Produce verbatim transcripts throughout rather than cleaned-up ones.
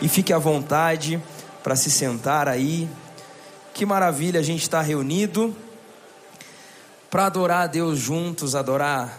E fique à vontade para se sentar aí. Que maravilha a gente estar reunido para adorar a Deus juntos, adorar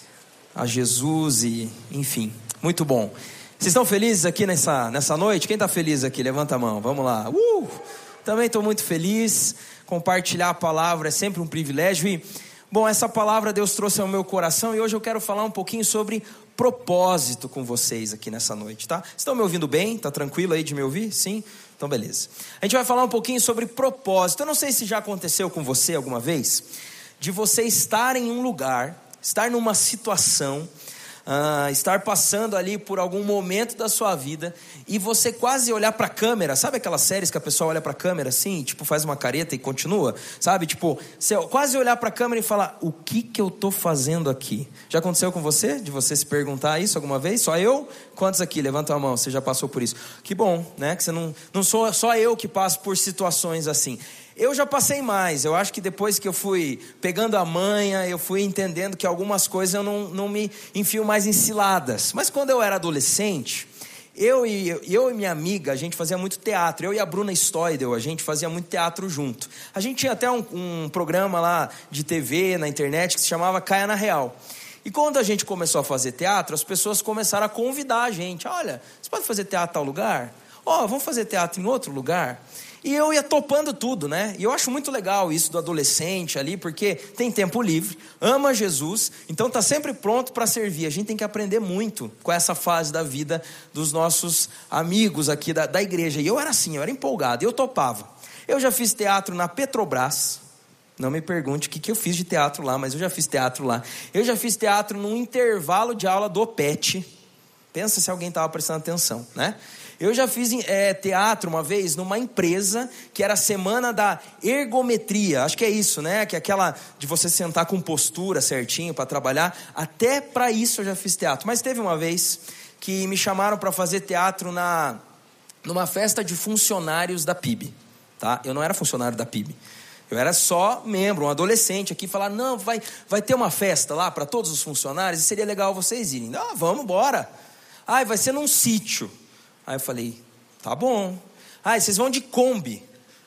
a Jesus e enfim, muito bom. Vocês estão felizes aqui nessa, nessa noite? Quem está feliz aqui? Levanta a mão, vamos lá. Uh! Também estou muito feliz. Compartilhar a palavra é sempre um privilégio. E, bom, essa palavra Deus trouxe ao meu coração. E hoje eu quero falar um pouquinho sobre propósito com vocês aqui nessa noite, tá? Estão me ouvindo bem? Tá tranquilo aí de me ouvir? Sim? Então beleza. A gente vai falar um pouquinho sobre propósito. Eu não sei se já aconteceu com você alguma vez, de você estar em um lugar, estar numa situação, Uh, estar passando ali por algum momento da sua vida e você quase olhar para a câmera. Sabe aquelas séries que a pessoa olha para a câmera assim, tipo faz uma careta e continua, sabe, tipo, você quase olhar para a câmera e falar: o que que eu tô fazendo aqui? Já aconteceu com você, de você se perguntar isso alguma vez? Só eu? Quantos aqui? Levanta a mão, você já passou por isso. Que bom, né, que você não, não sou só eu que passo por situações assim. Eu já passei mais. Eu acho que depois que eu fui pegando a manha, eu fui entendendo que algumas coisas eu não, não me enfio mais em ciladas. Mas quando eu era adolescente, eu e, eu e minha amiga, a gente fazia muito teatro. Eu e a Bruna Stoidel, a gente fazia muito teatro junto. A gente tinha até um, um programa lá de T V, na internet, que se chamava Caia na Real. E quando a gente começou a fazer teatro, as pessoas começaram a convidar a gente. Olha, você pode fazer teatro em tal lugar? Ó, oh, vamos fazer teatro em outro lugar? E eu ia topando tudo, né? E eu acho muito legal isso do adolescente ali, porque tem tempo livre, ama Jesus, então tá sempre pronto para servir. A gente tem que aprender muito com essa fase da vida dos nossos amigos aqui da, da igreja. E eu era assim, eu era empolgado, eu topava. Eu já fiz teatro na Petrobras. Não me pergunte o que, que eu fiz de teatro lá, mas eu já fiz teatro lá. Eu já fiz teatro num intervalo de aula do P E T. Pensa se alguém estava prestando atenção, né? Eu já fiz é, teatro uma vez numa empresa que era a semana da ergometria. Acho que é isso, né? Que é aquela de você sentar com postura certinho para trabalhar. Até para isso eu já fiz teatro. Mas teve uma vez que me chamaram para fazer teatro na, numa festa de funcionários da P I B. Tá? Eu não era funcionário da P I B. Eu era só membro, um adolescente aqui. Falar, não, vai, vai ter uma festa lá para todos os funcionários e seria legal vocês irem. Ah, vamos, bora. Ah, vai ser num sítio. Aí eu falei, tá bom. Ah, vocês vão de Kombi.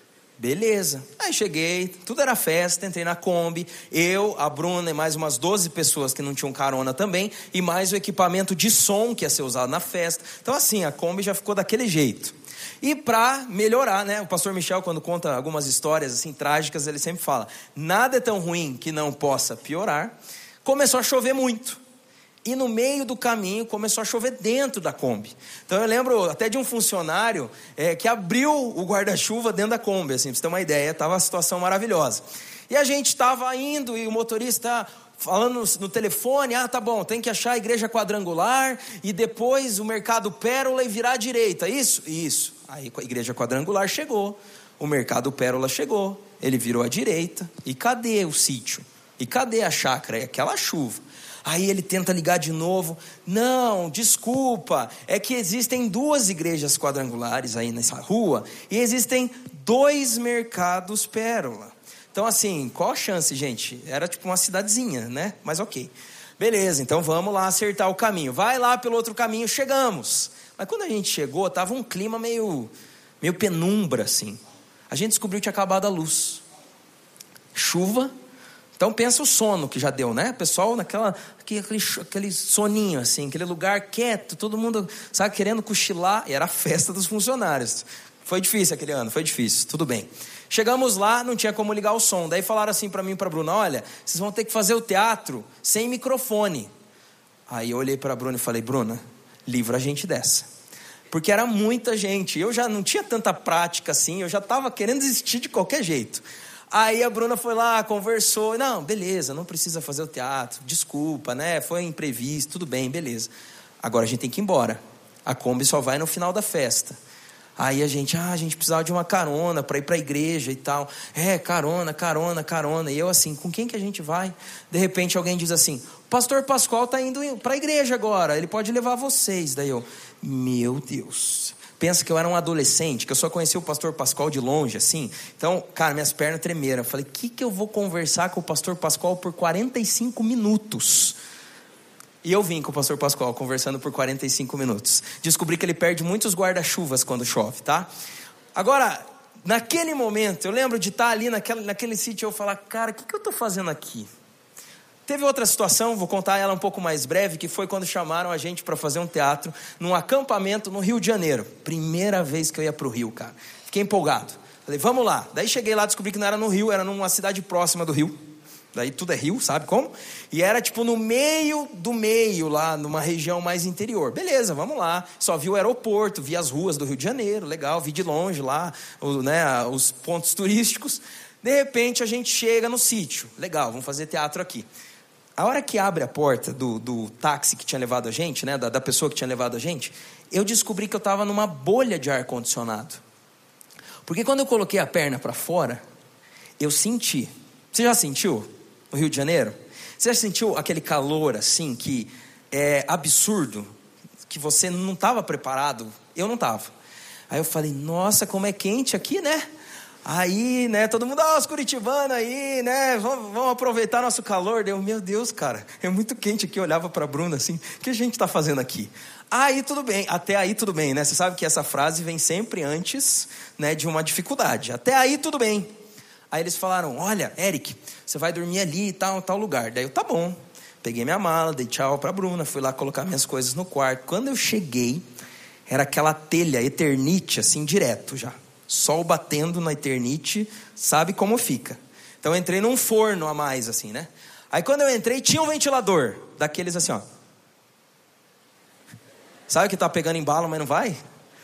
Beleza. Aí cheguei, tudo era festa, entrei na Kombi. Eu, a Bruna e mais umas doze pessoas que não tinham carona também. E mais o equipamento de som que ia ser usado na festa. Então assim, a Kombi já ficou daquele jeito. E para melhorar, né? O pastor Michel, quando conta algumas histórias assim trágicas, ele sempre fala: nada é tão ruim que não possa piorar. Começou a chover muito. E no meio do caminho começou a chover dentro da Kombi. Então eu lembro até de um funcionário é, que abriu o guarda-chuva dentro da Kombi, assim, pra você ter uma ideia, estava uma situação maravilhosa. E a gente estava indo e o motorista falando no, no telefone: ah, tá bom, tem que achar a igreja quadrangular e depois o mercado Pérola e virar à direita, isso? Isso. Aí a igreja quadrangular chegou, o mercado Pérola chegou, ele virou à direita. E cadê o sítio? E cadê a chácara? E aquela chuva. Aí ele tenta ligar de novo. Não, desculpa, é que existem duas igrejas quadrangulares aí nessa rua e existem dois mercados Pérola. Então assim, qual a chance, gente? Era tipo uma cidadezinha, né? Mas ok. Beleza, então vamos lá acertar o caminho. Vai lá pelo outro caminho, chegamos. Mas quando a gente chegou, tava um clima meio, meio penumbra assim. A gente descobriu que tinha acabado a luz. Chuva. Então pensa o sono que já deu, né? O pessoal naquela, aquele, aquele soninho assim, aquele lugar quieto, todo mundo, sabe, querendo cochilar. E era a festa dos funcionários. Foi difícil aquele ano, foi difícil, tudo bem. Chegamos lá, não tinha como ligar o som. Daí falaram assim para mim e para a Bruna: olha, vocês vão ter que fazer o teatro sem microfone. Aí eu olhei para a Bruna e falei: Bruna, livra a gente dessa. Porque era muita gente, eu já não tinha tanta prática assim, eu já estava querendo desistir de qualquer jeito. Aí a Bruna foi lá, conversou. Não, beleza, não precisa fazer o teatro. Desculpa, né? Foi imprevisto, tudo bem, beleza. Agora a gente tem que ir embora. A Kombi só vai no final da festa. Aí a gente, ah, a gente precisava de uma carona para ir para a igreja e tal. É, carona, carona, carona. E eu assim, com quem que a gente vai? De repente alguém diz assim: o pastor Pascoal está indo para a igreja agora, ele pode levar vocês. Daí eu, meu Deus... Pensa que eu era um adolescente, que eu só conhecia o pastor Pascoal de longe, assim. Então, cara, minhas pernas tremeram. Eu falei, o que que eu vou conversar com o pastor Pascoal por quarenta e cinco minutos? E eu vim com o pastor Pascoal conversando por quarenta e cinco minutos. Descobri que ele perde muitos guarda-chuvas quando chove, tá? Agora, naquele momento, eu lembro de estar ali naquele, naquele sítio e eu falar, cara, o que, que eu estou fazendo aqui? Teve outra situação, vou contar ela um pouco mais breve, que foi quando chamaram a gente para fazer um teatro num acampamento no Rio de Janeiro. Primeira vez que eu ia para o Rio, cara. Fiquei empolgado. Falei, vamos lá. Daí cheguei lá, descobri que não era no Rio, era numa cidade próxima do Rio. Daí tudo é rio, sabe como? E era tipo no meio do meio lá, numa região mais interior. Beleza, vamos lá. Só vi o aeroporto, vi as ruas do Rio de Janeiro, legal. Vi de longe lá, o, né, os pontos turísticos. De repente a gente chega no sítio. Legal, vamos fazer teatro aqui. A hora que abre a porta do, do táxi que tinha levado a gente, né, da, da pessoa que tinha levado a gente, eu descobri que eu estava numa bolha de ar-condicionado. Porque quando eu coloquei a perna para fora, eu senti. Você já sentiu? No Rio de Janeiro? Você já sentiu aquele calor assim que é absurdo, que você não estava preparado? Eu não estava. Aí eu falei, nossa, como é quente aqui, né? Aí, né, todo mundo, ó, oh, os curitibanos aí, né, vamos, vamos aproveitar nosso calor. Eu, meu Deus, cara, é muito quente aqui. Eu olhava para a Bruna assim, o que a gente está fazendo aqui? Aí tudo bem, até aí tudo bem, né? Você sabe que essa frase vem sempre antes, né, de uma dificuldade. Até aí tudo bem. Aí eles falaram, olha, Eric, você vai dormir ali e tal, tal lugar. Daí eu, tá bom. Peguei minha mala, dei tchau pra Bruna, fui lá colocar minhas coisas no quarto. Quando eu cheguei, era aquela telha Eternite, assim, direto já. Sol batendo na Eternite, sabe como fica. Então eu entrei num forno a mais, assim, né? Aí quando eu entrei, tinha um ventilador, daqueles assim, ó. Sabe que tá pegando embalo, mas não vai?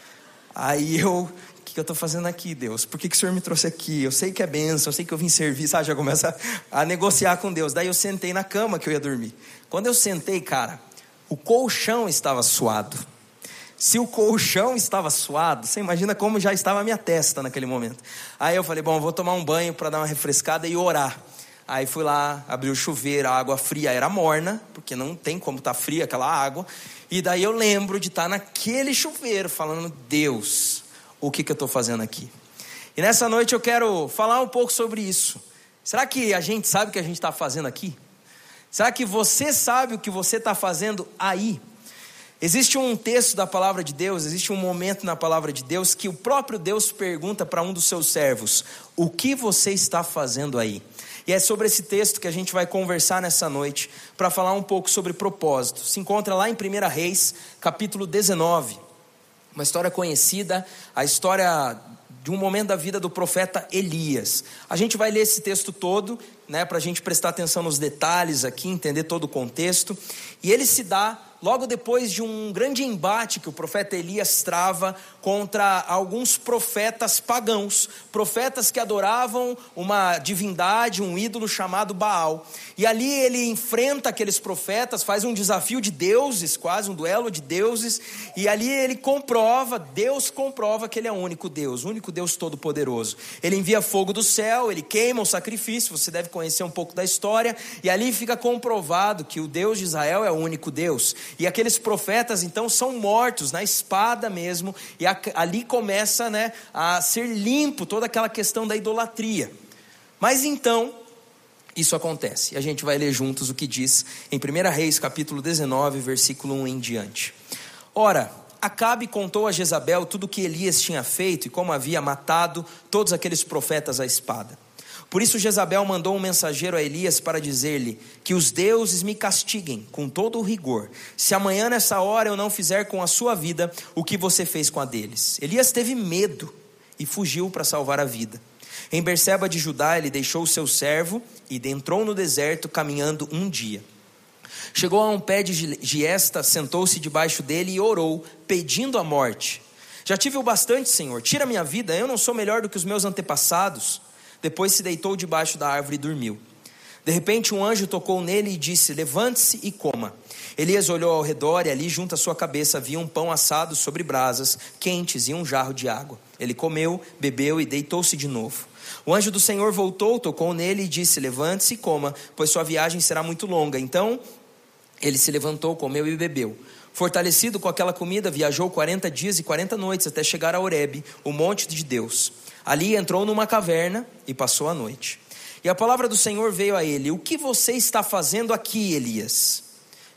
Aí eu... O que eu estou fazendo aqui, Deus? Por que, que o Senhor me trouxe aqui? Eu sei que é bênção, eu sei que eu vim servir, sabe? Já começa a, a negociar com Deus. Daí eu sentei na cama que eu ia dormir. Quando eu sentei, cara, o colchão estava suado. Se o colchão estava suado, você imagina como já estava a minha testa naquele momento. Aí eu falei, bom, eu vou tomar um banho para dar uma refrescada e orar. Aí fui lá, abri o chuveiro, a água fria era morna, porque não tem como estar fria aquela água. E daí eu lembro de estar naquele chuveiro falando, Deus... O que, que eu estou fazendo aqui? E nessa noite eu quero falar um pouco sobre isso. Será que a gente sabe o que a gente está fazendo aqui? Será que você sabe o que você está fazendo aí? Existe um texto da palavra de Deus, existe um momento na palavra de Deus que o próprio Deus pergunta para um dos seus servos, o que você está fazendo aí? E é sobre esse texto que a gente vai conversar nessa noite, para falar um pouco sobre propósito. Se encontra lá em primeira Reis, capítulo dezenove. Uma história conhecida, a história de um momento da vida do profeta Elias. A gente vai ler esse texto todo, né, para a gente prestar atenção nos detalhes aqui, entender todo o contexto. E ele se dá logo depois de um grande embate que o profeta Elias trava contra alguns profetas pagãos, profetas que adoravam uma divindade, um ídolo chamado Baal. E ali ele enfrenta aqueles profetas, faz um desafio de deuses, quase um duelo de deuses, e ali ele comprova, Deus comprova que ele é o único Deus, o único Deus todo-poderoso. Ele envia fogo do céu, ele queima o sacrifício, você deve conhecer um pouco da história, e ali fica comprovado que o Deus de Israel é o único Deus. E aqueles profetas então são mortos na espada mesmo, e a, ali começa, né, a ser limpo toda aquela questão da idolatria. Mas então isso acontece, e a gente vai ler juntos o que diz em primeira Reis capítulo dezenove, versículo um em diante. Ora, Acabe contou a Jezabel tudo o que Elias tinha feito e como havia matado todos aqueles profetas à espada. Por isso Jezabel mandou um mensageiro a Elias para dizer-lhe que os deuses me castiguem com todo o rigor, se amanhã nessa hora eu não fizer com a sua vida o que você fez com a deles. Elias teve medo e fugiu para salvar a vida. Em Berseba de Judá ele deixou o seu servo e entrou no deserto caminhando um dia. Chegou a um pé de giesta, sentou-se debaixo dele e orou, pedindo a morte. Já tive o bastante, Senhor, tira minha vida, eu não sou melhor do que os meus antepassados. Depois se deitou debaixo da árvore e dormiu. De repente um anjo tocou nele e disse, levante-se e coma. Elias olhou ao redor e ali junto à sua cabeça havia um pão assado sobre brasas quentes e um jarro de água. Ele comeu, bebeu e deitou-se de novo. O anjo do Senhor voltou, tocou nele e disse, levante-se e coma, pois sua viagem será muito longa. Então ele se levantou, comeu e bebeu. Fortalecido com aquela comida, viajou quarenta dias e quarenta noites até chegar a Horebe, o monte de Deus. Ali entrou numa caverna e passou a noite. E a palavra do Senhor veio a ele, o que você está fazendo aqui, Elias?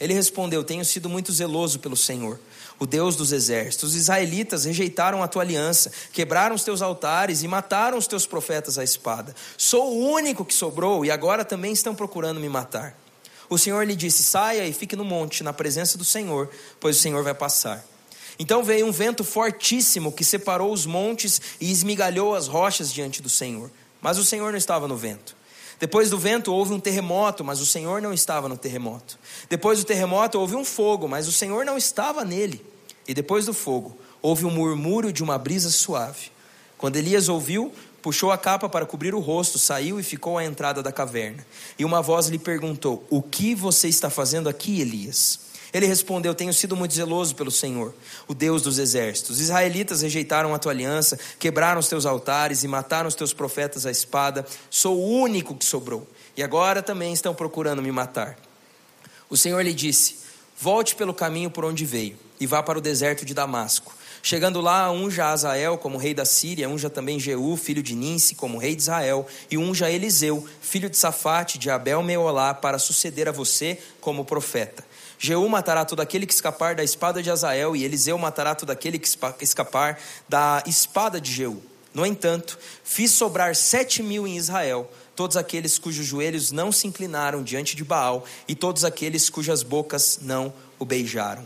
Ele respondeu: tenho sido muito zeloso pelo Senhor, o Deus dos exércitos. Os israelitas rejeitaram a tua aliança, quebraram os teus altares e mataram os teus profetas à espada. Sou o único que sobrou e agora também estão procurando me matar. O Senhor lhe disse: saia e fique no monte, na presença do Senhor, pois o Senhor vai passar. Então veio um vento fortíssimo que separou os montes e esmigalhou as rochas diante do Senhor. Mas o Senhor não estava no vento. Depois do vento houve um terremoto, mas o Senhor não estava no terremoto. Depois do terremoto houve um fogo, mas o Senhor não estava nele. E depois do fogo houve um murmúrio de uma brisa suave. Quando Elias ouviu, puxou a capa para cobrir o rosto, saiu e ficou à entrada da caverna. E uma voz lhe perguntou: o que você está fazendo aqui, Elias? Ele respondeu: tenho sido muito zeloso pelo Senhor, o Deus dos exércitos. Os israelitas rejeitaram a tua aliança, quebraram os teus altares e mataram os teus profetas à espada. Sou o único que sobrou, e agora também estão procurando me matar. O Senhor lhe disse: volte pelo caminho por onde veio e vá para o deserto de Damasco. Chegando lá, unja Azael como rei da Síria, unja também Jeú, filho de Ninsi, como rei de Israel, e unja Eliseu, filho de Safate, de Abel-Meolá, para suceder a você como profeta. Jeú matará todo aquele que escapar da espada de Azael, e Eliseu matará todo aquele que escapar da espada de Jeú. No entanto, fiz sobrar sete mil em Israel, todos aqueles cujos joelhos não se inclinaram diante de Baal, e todos aqueles cujas bocas não o beijaram.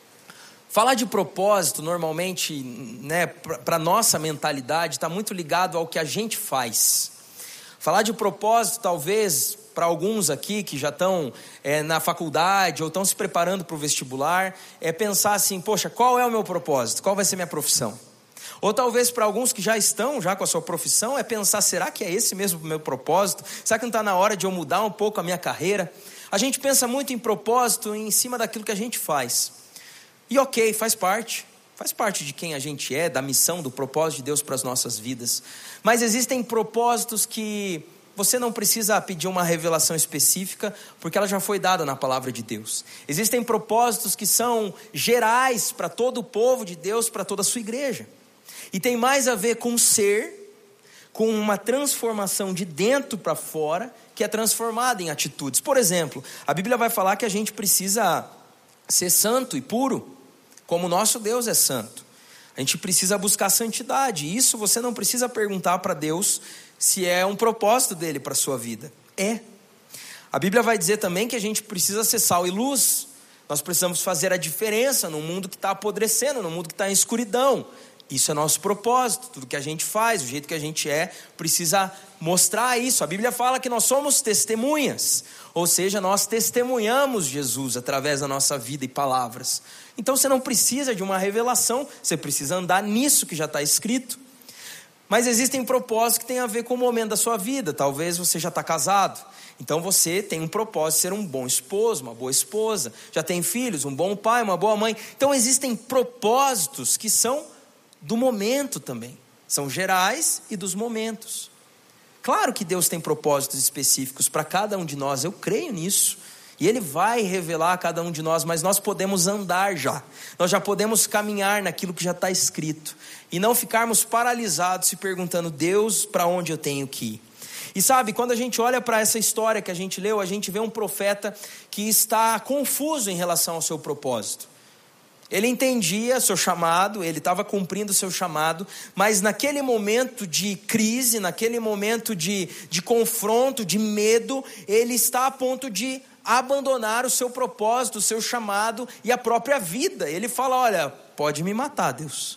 Falar de propósito, normalmente, né, para a nossa mentalidade, está muito ligado ao que a gente faz. Falar de propósito, talvez, para alguns aqui que já estão é, na faculdade ou estão se preparando para o vestibular, é pensar assim: poxa, qual é o meu propósito? Qual vai ser minha profissão? Ou talvez para alguns que já estão já com a sua profissão, é pensar: será que é esse mesmo o meu propósito? Será que não está na hora de eu mudar um pouco a minha carreira? A gente pensa muito em propósito em cima daquilo que a gente faz. E ok, faz parte, faz parte de quem a gente é, da missão, do propósito de Deus para as nossas vidas. Mas existem propósitos que você não precisa pedir uma revelação específica, porque ela já foi dada na palavra de Deus. Existem propósitos que são gerais para todo o povo de Deus, para toda a sua igreja. E tem mais a ver com ser, com uma transformação de dentro para fora, que é transformada em atitudes. Por exemplo, a Bíblia vai falar que a gente precisa ser santo e puro, como o nosso Deus é santo. A gente precisa buscar santidade. E isso você não precisa perguntar para Deus se é um propósito dele para a sua vida. É. A Bíblia vai dizer também que a gente precisa ser sal e luz. Nós precisamos fazer a diferença no mundo que está apodrecendo, no mundo que está em escuridão. Isso é nosso propósito. Tudo que a gente faz, o jeito que a gente é, precisa mostrar isso. A Bíblia fala que nós somos testemunhas, ou seja, nós testemunhamos Jesus através da nossa vida e palavras. Então você não precisa de uma revelação, você precisa andar nisso que já está escrito. Mas existem propósitos que têm a ver com o momento da sua vida. Talvez você já está casado, então você tem um propósito de ser um bom esposo, uma boa esposa. Já tem filhos, um bom pai, uma boa mãe. Então existem propósitos que são do momento também, são gerais e dos momentos. Claro que Deus tem propósitos específicos para cada um de nós, eu creio nisso, e Ele vai revelar a cada um de nós, mas nós podemos andar já, nós já podemos caminhar naquilo que já está escrito, e não ficarmos paralisados se perguntando: Deus, para onde eu tenho que ir? E sabe, quando a gente olha para essa história que a gente leu, a gente vê um profeta que está confuso em relação ao seu propósito. Ele entendia seu chamado, ele estava cumprindo seu chamado, mas naquele momento de crise, naquele momento de, de confronto, de medo, ele está a ponto de abandonar o seu propósito, o seu chamado e a própria vida. Ele fala: olha, pode me matar, Deus.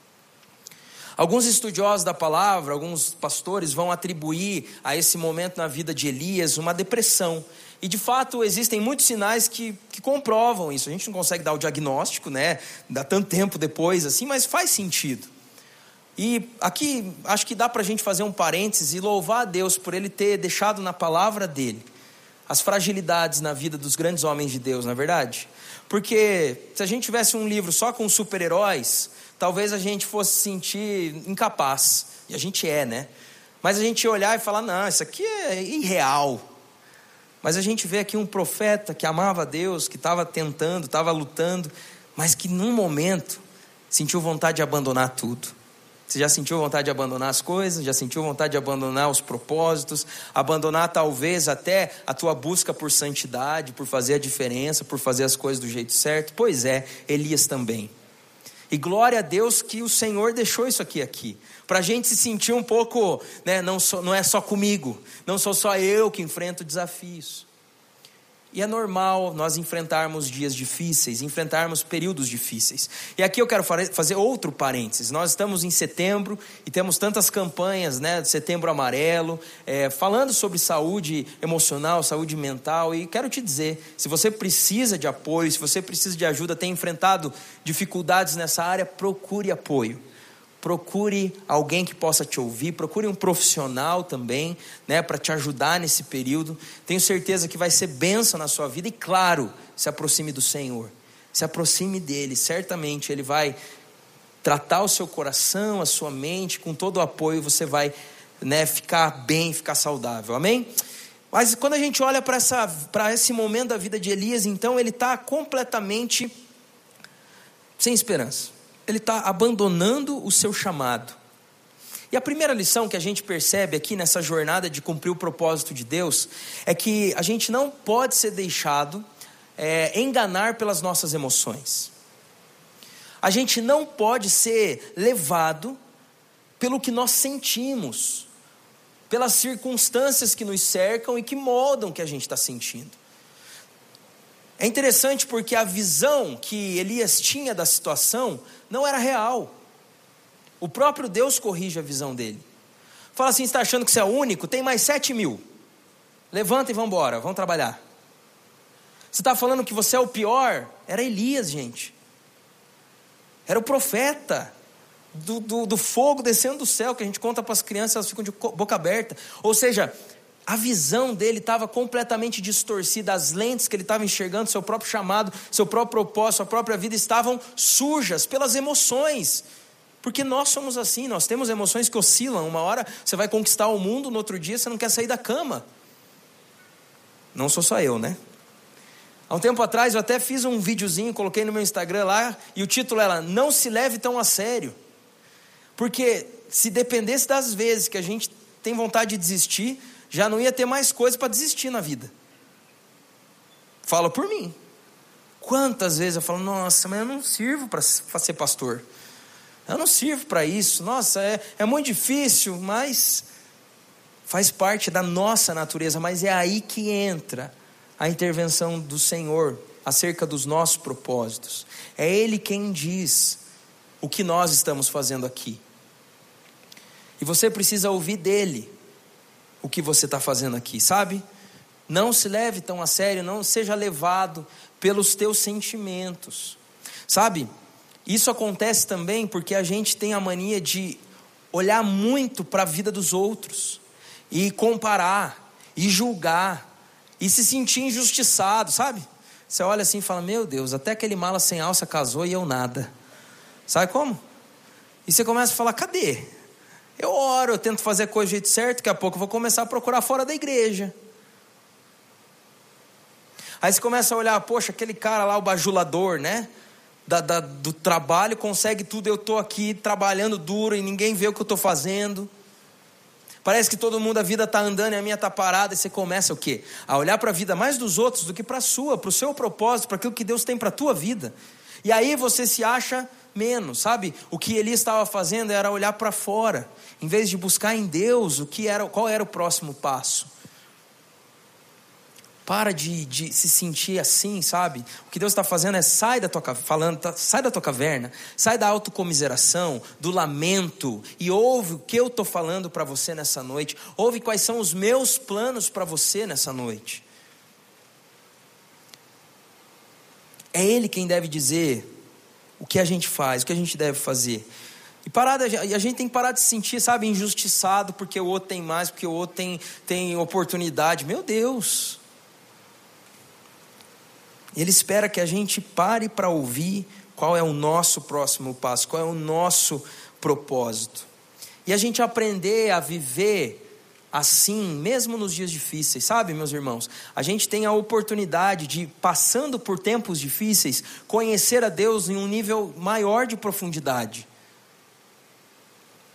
Alguns estudiosos da palavra, alguns pastores vão atribuir a esse momento na vida de Elias uma depressão. E de fato existem muitos sinais que, que comprovam isso. A gente não consegue dar o diagnóstico, né? Dá tanto tempo depois assim, mas faz sentido. E aqui acho que dá para a gente fazer um parênteses e louvar a Deus por Ele ter deixado na palavra dEle as fragilidades na vida dos grandes homens de Deus, não é verdade? Porque se a gente tivesse um livro só com super-heróis, talvez a gente fosse se sentir incapaz. E a gente é, né? Mas a gente ia olhar e falar: não, isso aqui é irreal. Mas a gente vê aqui um profeta que amava a Deus, que estava tentando, estava lutando, mas que num momento sentiu vontade de abandonar tudo. Você já sentiu vontade de abandonar as coisas? Já sentiu vontade de abandonar os propósitos? Abandonar talvez até a tua busca por santidade, por fazer a diferença, por fazer as coisas do jeito certo? Pois é, Elias também. E glória a Deus que o Senhor deixou isso aqui aqui. Para a gente se sentir um pouco, né, não, só, não é só comigo, não sou só eu que enfrento desafios. E é normal nós enfrentarmos dias difíceis, enfrentarmos períodos difíceis. E aqui eu quero fazer outro parênteses. Nós estamos em setembro e temos tantas campanhas, né, de Setembro Amarelo, é, falando sobre saúde emocional, saúde mental. E quero te dizer, se você precisa de apoio, se você precisa de ajuda, tem enfrentado dificuldades nessa área, procure apoio. Procure alguém que possa te ouvir, procure um profissional também, né, para te ajudar nesse período. Tenho certeza que vai ser bênção na sua vida e, claro, se aproxime do Senhor, se aproxime dele, certamente ele vai tratar o seu coração, a sua mente, com todo o apoio você vai, né, ficar bem, ficar saudável, amém? Mas quando a gente olha para essa, para esse momento da vida de Elias, então ele está completamente sem esperança. Ele está abandonando o seu chamado. E a primeira lição que a gente percebe aqui nessa jornada de cumprir o propósito de Deus é que a gente não pode ser deixado é, enganar pelas nossas emoções. A gente não pode ser levado pelo que nós sentimos, pelas circunstâncias que nos cercam e que moldam o que a gente está sentindo. É interessante porque a visão que Elias tinha da situação não era real. O próprio Deus corrige a visão dele. Fala assim, você está achando que você é o único? Tem mais sete mil. Levanta e vamos embora, vamos trabalhar. Você está falando que você é o pior? Era Elias, gente. Era o profeta do, do, do fogo descendo do céu, que a gente conta para as crianças, elas ficam de boca aberta. Ou seja, a visão dele estava completamente distorcida, as lentes que ele estava enxergando, seu próprio chamado, seu próprio propósito, sua própria vida estavam sujas pelas emoções, porque nós somos assim, nós temos emoções que oscilam. Uma hora você vai conquistar o mundo, no outro dia você não quer sair da cama. Não sou só eu, né? Há um tempo atrás eu até fiz um videozinho, coloquei no meu Instagram lá, e o título era Não se leve tão a sério, porque se dependesse das vezes que a gente tem vontade de desistir, já não ia ter mais coisa para desistir na vida. Falo por mim. Quantas vezes eu falo, nossa, mas eu não sirvo para ser pastor. Eu não sirvo para isso. Nossa, é, é muito difícil, mas faz parte da nossa natureza. Mas é aí que entra a intervenção do Senhor acerca dos nossos propósitos. É Ele quem diz o que nós estamos fazendo aqui. E você precisa ouvir dele o que você está fazendo aqui, sabe? Não se leve tão a sério, não seja levado pelos teus sentimentos, sabe? Isso acontece também porque a gente tem a mania de olhar muito para a vida dos outros, e comparar, e julgar, e se sentir injustiçado, sabe? Você olha assim e fala, meu Deus, até aquele mala sem alça casou e eu nada. Sabe como? E você começa a falar, cadê? Eu oro, eu tento fazer a coisa do jeito certo, daqui a pouco eu vou começar a procurar fora da igreja. Aí você começa a olhar, poxa, aquele cara lá, o bajulador, né? Da, da, do trabalho, consegue tudo, eu estou aqui trabalhando duro e ninguém vê o que eu estou fazendo. Parece que todo mundo, a vida está andando e a minha está parada. E você começa o quê? A olhar para a vida mais dos outros do que para a sua, para o seu propósito, para aquilo que Deus tem para a tua vida. E aí você se acha menos, sabe? O que Elias estava fazendo era olhar para fora, em vez de buscar em Deus o que era, qual era o próximo passo. Para de, de se sentir assim, sabe? O que Deus está fazendo é sai da tua, falando, tá, sai da tua caverna, sai da autocomiseração, do lamento, e ouve o que eu estou falando para você nessa noite. Ouve quais são os meus planos para você nessa noite. É Ele quem deve dizer o que a gente faz, o que a gente deve fazer. E, parada, e a gente tem que parar de se sentir, sabe, injustiçado porque o outro tem mais, porque o outro tem, tem oportunidade. Meu Deus! Ele espera que a gente pare para ouvir qual é o nosso próximo passo, qual é o nosso propósito. E a gente aprender a viver assim, mesmo nos dias difíceis, sabe, meus irmãos? A gente tem a oportunidade de, passando por tempos difíceis, conhecer a Deus em um nível maior de profundidade.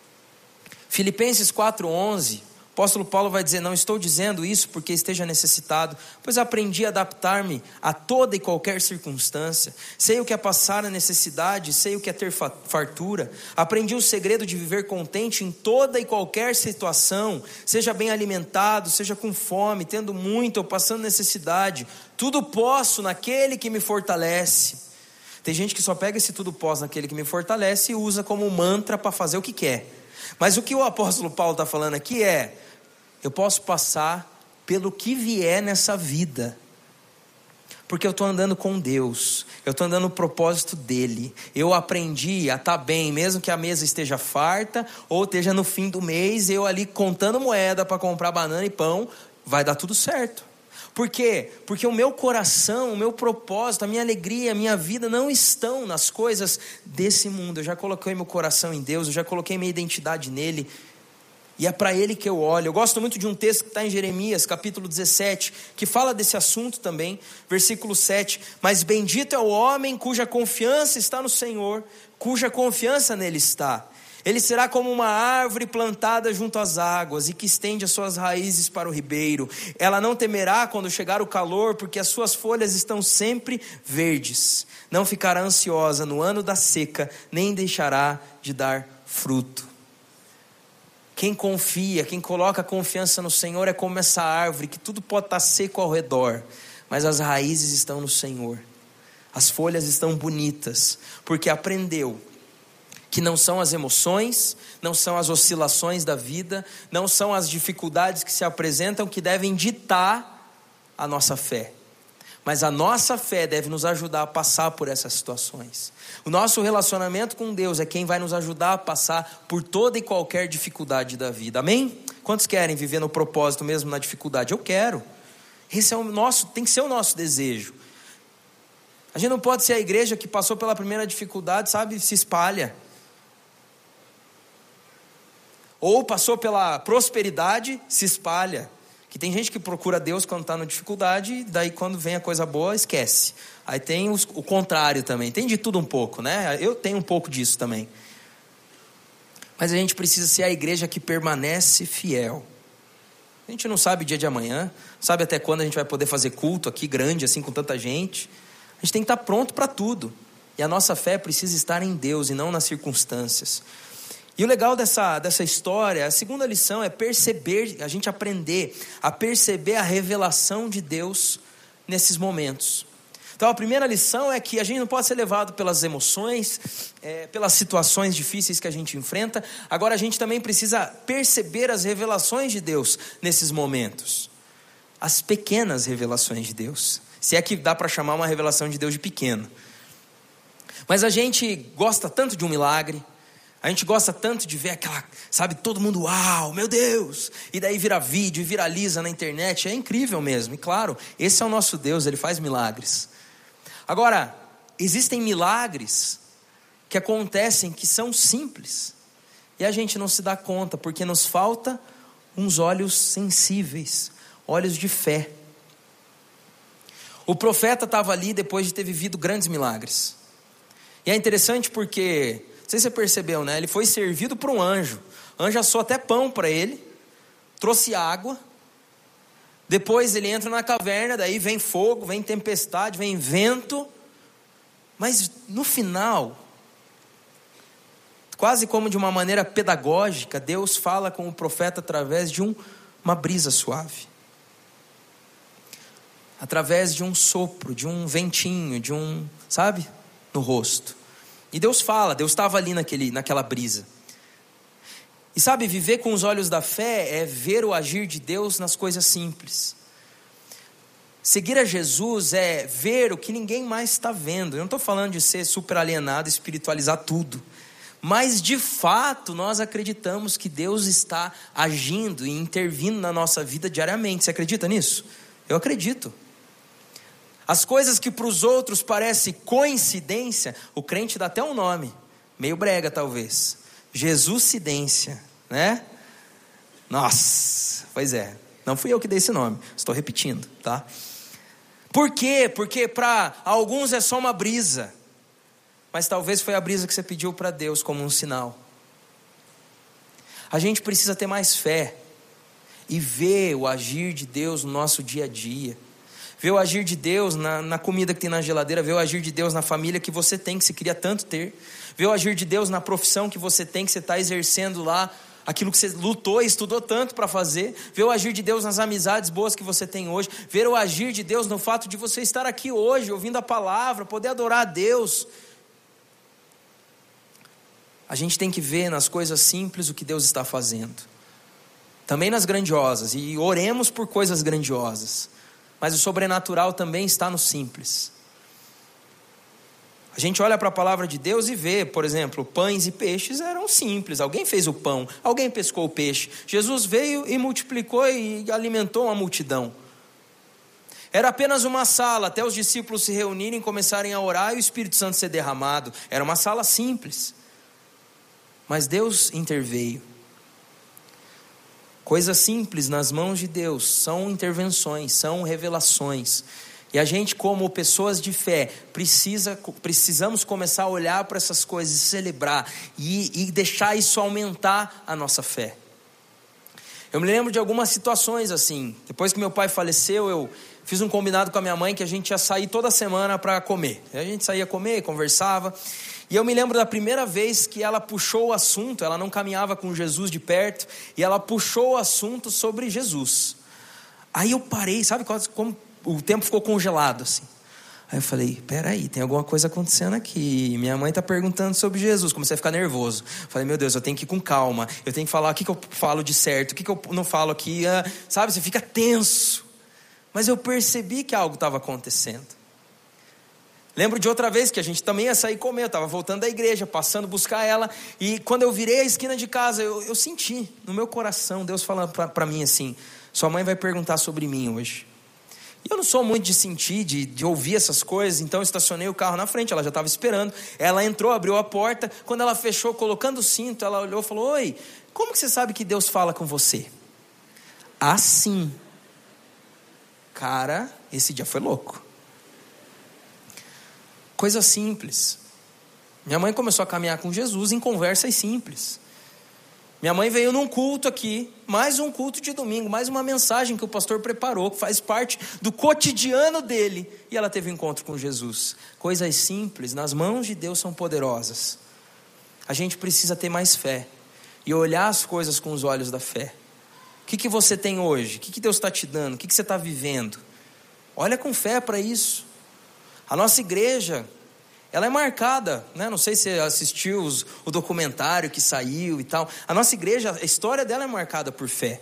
Filipenses quatro, onze, o apóstolo Paulo vai dizer: não estou dizendo isso porque esteja necessitado, pois aprendi a adaptar-me a toda e qualquer circunstância. Sei o que é passar a necessidade, sei o que é ter fartura. Aprendi o segredo de viver contente em toda e qualquer situação, seja bem alimentado, seja com fome, tendo muito ou passando necessidade. Tudo posso naquele que me fortalece. Tem gente que só pega esse tudo posso naquele que me fortalece e usa como mantra para fazer o que quer. Mas o que o apóstolo Paulo está falando aqui é: eu posso passar pelo que vier nessa vida, porque eu estou andando com Deus, eu estou andando no propósito dele. Eu aprendi a estar bem, mesmo que a mesa esteja farta, ou esteja no fim do mês, eu ali contando moeda para comprar banana e pão, vai dar tudo certo. Por quê? Porque o meu coração, o meu propósito, a minha alegria, a minha vida não estão nas coisas desse mundo. Eu já coloquei meu coração em Deus, eu já coloquei minha identidade nele, e é para ele que eu olho. Eu gosto muito de um texto que está em Jeremias, capítulo dezessete, que fala desse assunto também, versículo sete. Mas bendito é o homem cuja confiança está no Senhor, cuja confiança nele está. Ele será como uma árvore plantada junto às águas e que estende as suas raízes para o ribeiro. Ela não temerá quando chegar o calor, porque as suas folhas estão sempre verdes. Não ficará ansiosa no ano da seca, nem deixará de dar fruto. Quem confia, quem coloca confiança no Senhor é como essa árvore, que tudo pode estar seco ao redor, mas as raízes estão no Senhor. As folhas estão bonitas, porque aprendeu que não são as emoções, não são as oscilações da vida, não são as dificuldades que se apresentam que devem ditar a nossa fé. Mas a nossa fé deve nos ajudar a passar por essas situações. O nosso relacionamento com Deus é quem vai nos ajudar a passar por toda e qualquer dificuldade da vida. Amém? Quantos querem viver no propósito mesmo na dificuldade? Eu quero. Esse é o nosso, tem que ser o nosso desejo. A gente não pode ser a igreja que passou pela primeira dificuldade, sabe, se espalha. Ou passou pela prosperidade, se espalha. Que tem gente que procura Deus quando está na dificuldade, e daí quando vem a coisa boa, esquece. Aí tem os, o contrário também, tem de tudo um pouco, né? Eu tenho um pouco disso também. Mas a gente precisa ser a igreja que permanece fiel. A gente não sabe o dia de amanhã, sabe até quando a gente vai poder fazer culto aqui grande, assim, com tanta gente. A gente tem que estar pronto para tudo. E a nossa fé precisa estar em Deus e não nas circunstâncias. E o legal dessa, dessa história, a segunda lição é perceber, a gente aprender a perceber a revelação de Deus nesses momentos. Então a primeira lição é que a gente não pode ser levado pelas emoções, é, pelas situações difíceis que a gente enfrenta. Agora a gente também precisa perceber as revelações de Deus nesses momentos. As pequenas revelações de Deus. Se é que dá para chamar uma revelação de Deus de pequeno. Mas a gente gosta tanto de um milagre. A gente gosta tanto de ver aquela, sabe, todo mundo, uau, meu Deus. E daí vira vídeo, viraliza na internet. É incrível mesmo. E claro, esse é o nosso Deus, Ele faz milagres. Agora, existem milagres que acontecem que são simples. E a gente não se dá conta, porque nos falta uns olhos sensíveis, olhos de fé. O profeta estava ali depois de ter vivido grandes milagres. E é interessante porque, não sei se você percebeu, né? Ele foi servido por um anjo. O anjo assou até pão para ele, trouxe água. Depois ele entra na caverna, daí vem fogo, vem tempestade, vem vento. Mas no final, quase como de uma maneira pedagógica, Deus fala com o profeta através de um, uma brisa suave. Através de um sopro, de um ventinho, de um, sabe, no rosto. E Deus fala, Deus estava ali naquele, naquela brisa. E sabe, viver com os olhos da fé é ver o agir de Deus nas coisas simples. Seguir a Jesus é ver o que ninguém mais está vendo. Eu não estou falando de ser super alienado, espiritualizar tudo. Mas de fato nós acreditamos que Deus está agindo e intervindo na nossa vida diariamente. Você acredita nisso? Eu acredito. As coisas que para os outros parecem coincidência, o crente dá até um nome, meio brega talvez, Jesuscidência, né? Nossa, pois é, não fui eu que dei esse nome, estou repetindo, tá? Por quê? Porque para alguns é só uma brisa, mas talvez foi a brisa que você pediu para Deus como um sinal. A gente precisa ter mais fé e ver o agir de Deus no nosso dia a dia. Ver o agir de Deus na, na comida que tem na geladeira. Ver o agir de Deus na família que você tem, que você queria tanto ter. Ver o agir de Deus na profissão que você tem, que você está exercendo lá, aquilo que você lutou e estudou tanto para fazer. Ver o agir de Deus nas amizades boas que você tem hoje. Ver o agir de Deus no fato de você estar aqui hoje, ouvindo a palavra, poder adorar a Deus. A gente tem que ver nas coisas simples o que Deus está fazendo. Também nas grandiosas. E oremos por coisas grandiosas. Mas o sobrenatural também está no simples. A gente olha para a palavra de Deus e vê, por exemplo, pães e peixes eram simples. Alguém fez o pão, alguém pescou o peixe. Jesus veio e multiplicou e alimentou uma multidão. Era apenas uma sala, até os discípulos se reunirem, começarem a orar e o Espírito Santo ser derramado. Era uma sala simples. Mas Deus interveio. Coisas simples nas mãos de Deus são intervenções, são revelações. E a gente, como pessoas de fé, precisa, precisamos começar a olhar para essas coisas e celebrar e, e deixar isso aumentar a nossa fé. Eu me lembro de algumas situações assim. Depois que meu pai faleceu, eu fiz um combinado com a minha mãe que a gente ia sair toda semana para comer. A gente saía comer, conversava. E eu me lembro da primeira vez que ela puxou o assunto, ela não caminhava com Jesus de perto, e ela puxou o assunto sobre Jesus. Aí eu parei, sabe como o tempo ficou congelado assim. Aí eu falei, peraí, tem alguma coisa acontecendo aqui. Minha mãe está perguntando sobre Jesus. Comecei a ficar nervoso. Falei, meu Deus, eu tenho que ir com calma. Eu tenho que falar o que, que eu falo de certo, o que, que eu não falo aqui. Ah, sabe, você fica tenso. Mas eu percebi que algo estava acontecendo. Lembro de outra vez que a gente também ia sair comer. Eu estava voltando da igreja, passando buscar ela. E quando eu virei a esquina de casa, eu, eu senti no meu coração Deus falando para mim assim, sua mãe vai perguntar sobre mim hoje. E eu não sou muito de sentir, de, de ouvir essas coisas. Então eu estacionei o carro na frente, ela já estava esperando. Ela entrou, abriu a porta. Quando ela fechou, colocando o cinto, ela olhou e falou, oi, como que você sabe que Deus fala com você? Assim. Cara, esse dia foi louco. Coisa simples. Minha mãe começou a caminhar com Jesus em conversas simples. Minha mãe veio num culto aqui, mais um culto de domingo, mais uma mensagem que o pastor preparou, que faz parte do cotidiano dele. E ela teve um encontro com Jesus. Coisas simples, nas mãos de Deus são poderosas. A gente precisa ter mais fé e olhar as coisas com os olhos da fé. O que, que você tem hoje? O que, que Deus está te dando? O que, que você está vivendo? Olha com fé para isso. A nossa igreja, ela é marcada, né? Não sei se você assistiu os, o documentário que saiu e tal. A nossa igreja, a história dela é marcada por fé.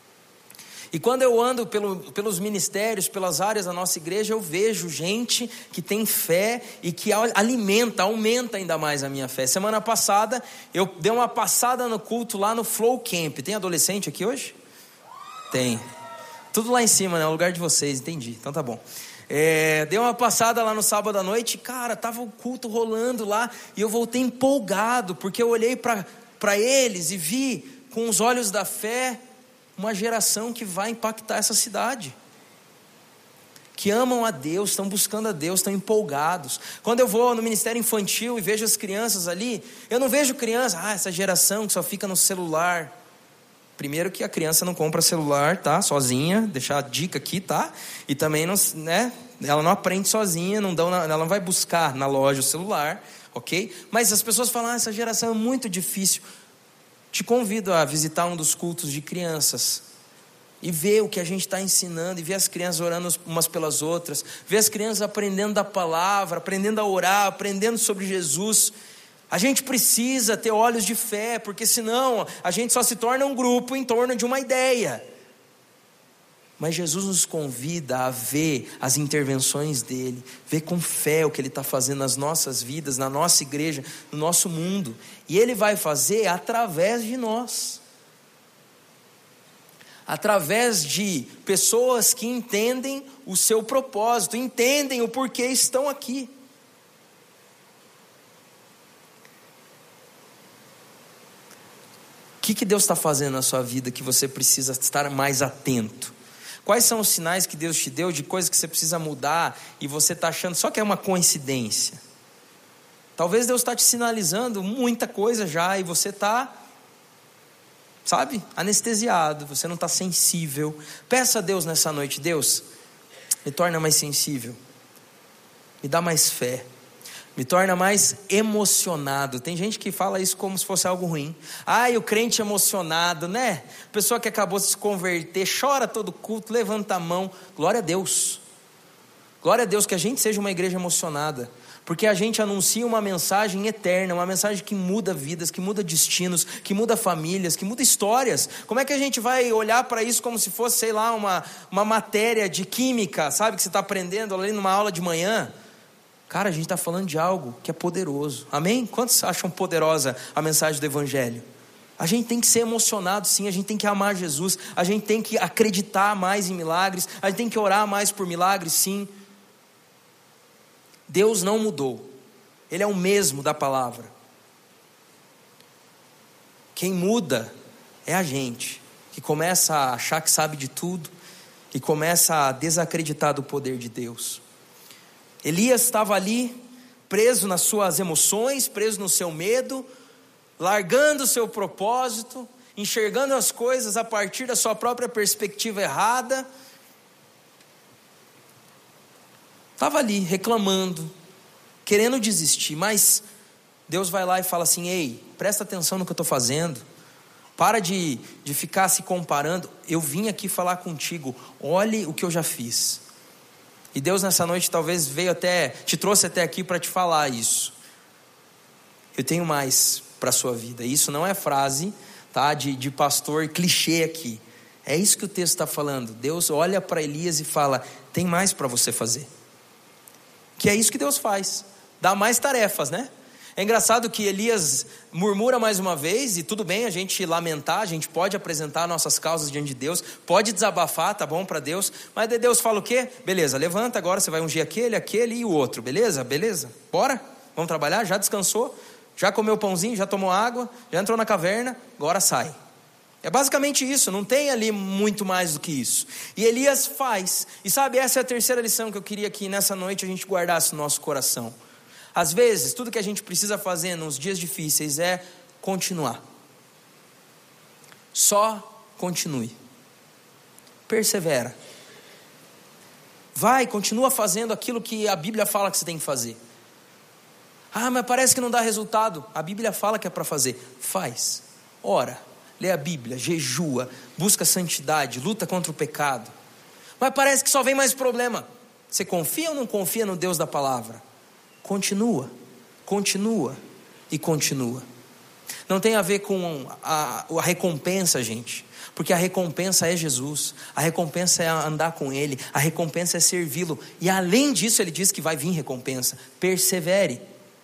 E quando eu ando pelo, pelos ministérios, pelas áreas da nossa igreja, eu vejo gente que tem fé e que alimenta, aumenta ainda mais a minha fé. Semana passada, eu dei uma passada no culto lá no Flow Camp. Tem adolescente aqui hoje? Tem. Tudo lá em cima, né? O lugar de vocês, entendi. Então tá bom. É, dei uma passada lá no sábado à noite, cara, tava o culto rolando lá, e eu voltei empolgado, porque eu olhei para eles e vi com os olhos da fé, uma geração que vai impactar essa cidade, que amam a Deus, estão buscando a Deus, estão empolgados. Quando eu vou no ministério infantil e vejo as crianças ali, eu não vejo criança, ah, essa geração que só fica no celular. Primeiro que a criança não compra celular, tá? Sozinha, deixar a dica aqui, tá? E também, não, né? Ela não aprende sozinha, não dão, ela não vai buscar na loja o celular, ok? Mas as pessoas falam, ah, essa geração é muito difícil. Te convido a visitar um dos cultos de crianças e ver o que a gente está ensinando, e ver as crianças orando umas pelas outras, ver as crianças aprendendo da palavra, aprendendo a orar, aprendendo sobre Jesus. A gente precisa ter olhos de fé, porque senão a gente só se torna um grupo em torno de uma ideia. Mas Jesus nos convida a ver as intervenções dele, ver com fé o que ele está fazendo nas nossas vidas, na nossa igreja, no nosso mundo. E ele vai fazer através de nós, através de pessoas que entendem o seu propósito, entendem o porquê estão aqui. O que, que Deus está fazendo na sua vida que você precisa estar mais atento? Quais são os sinais que Deus te deu de coisas que você precisa mudar e você está achando só que é uma coincidência? Talvez Deus está te sinalizando muita coisa já e você está sabe, anestesiado, você não está sensível. Peça a Deus nessa noite: Deus, me torna mais sensível, me dá mais fé, me torna mais emocionado. Tem gente que fala isso como se fosse algo ruim. Ai, o crente emocionado, né? Pessoa que acabou de se converter, chora todo culto, levanta a mão. Glória a Deus. Glória a Deus que a gente seja uma igreja emocionada, porque a gente anuncia uma mensagem eterna, uma mensagem que muda vidas, que muda destinos, que muda famílias, que muda histórias. Como é que a gente vai olhar para isso como se fosse, sei lá, uma, uma matéria de química, sabe, que você está aprendendo ali numa aula de manhã? Cara, a gente está falando de algo que é poderoso, amém? Quantos acham poderosa a mensagem do Evangelho? A gente tem que ser emocionado sim, a gente tem que amar Jesus, a gente tem que acreditar mais em milagres, a gente tem que orar mais por milagres sim. Deus não mudou, Ele é o mesmo da palavra. Quem muda é a gente, que começa a achar que sabe de tudo e começa a desacreditar do poder de Deus. Elias estava ali, preso nas suas emoções, preso no seu medo, largando o seu propósito, enxergando as coisas a partir da sua própria perspectiva errada. Estava ali reclamando, querendo desistir, mas Deus vai lá e fala assim: ei, presta atenção no que eu estou fazendo, para de, de ficar se comparando, eu vim aqui falar contigo, olhe o que eu já fiz. E Deus nessa noite talvez veio até, te trouxe até aqui para te falar isso. Eu tenho mais para a sua vida. Isso não é frase, tá, de, de pastor clichê aqui. É isso que o texto está falando. Deus olha para Elias e fala: tem mais para você fazer. Que é isso que Deus faz, dá mais tarefas, né? É engraçado que Elias murmura mais uma vez, e tudo bem a gente lamentar, a gente pode apresentar nossas causas diante de Deus, pode desabafar, tá bom para Deus, mas de Deus fala o quê? Beleza, levanta agora, você vai ungir aquele, aquele e o outro, beleza? Beleza? Bora? Vamos trabalhar? Já descansou? Já comeu pãozinho? Já tomou água? Já entrou na caverna? Agora sai. É basicamente isso, não tem ali muito mais do que isso. E Elias faz, e sabe, essa é a terceira lição que eu queria que nessa noite a gente guardasse no nosso coração. Às vezes, tudo que a gente precisa fazer nos dias difíceis é continuar. Só continue. Persevera. Vai, continua fazendo aquilo que a Bíblia fala que você tem que fazer. Ah, mas parece que não dá resultado. A Bíblia fala que é para fazer. Faz. Ora, lê a Bíblia, jejua, busca santidade, luta contra o pecado. Mas parece que só vem mais problema. Você confia ou não confia no Deus da palavra? Continua, continua e continua. Não tem a ver com a, a recompensa, gente, porque a recompensa é Jesus, a recompensa é andar com Ele, a recompensa é servi-lo, e além disso ele diz que vai vir recompensa. Persevere.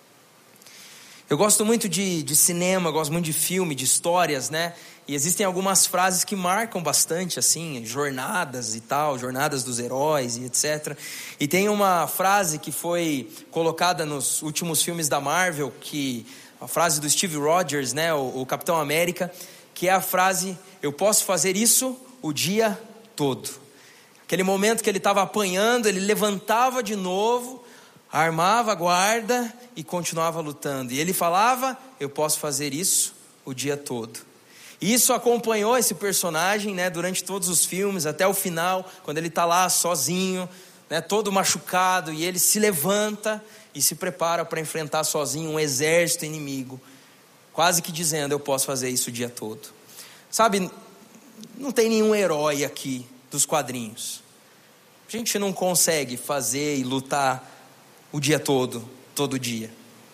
Eu gosto muito de, de cinema, gosto muito de filme, de histórias, né? E existem algumas frases que marcam bastante, assim, jornadas e tal, jornadas dos heróis e etcétera. E tem uma frase que foi colocada nos últimos filmes da Marvel, que a frase do Steve Rogers, né, o, o Capitão América, que é a frase: eu posso fazer isso o dia todo. Aquele momento que ele estava apanhando, ele levantava de novo, armava a guarda e continuava lutando. E ele falava: eu posso fazer isso o dia todo. Isso acompanhou esse personagem, né, durante todos os filmes, até o final, quando ele está lá sozinho, né, todo machucado, e ele se levanta e se prepara para enfrentar sozinho um exército inimigo, quase que dizendo: eu posso fazer isso o dia todo. Sabe, não tem nenhum herói aqui dos quadrinhos. A gente não consegue fazer e lutar o dia todo, todo dia.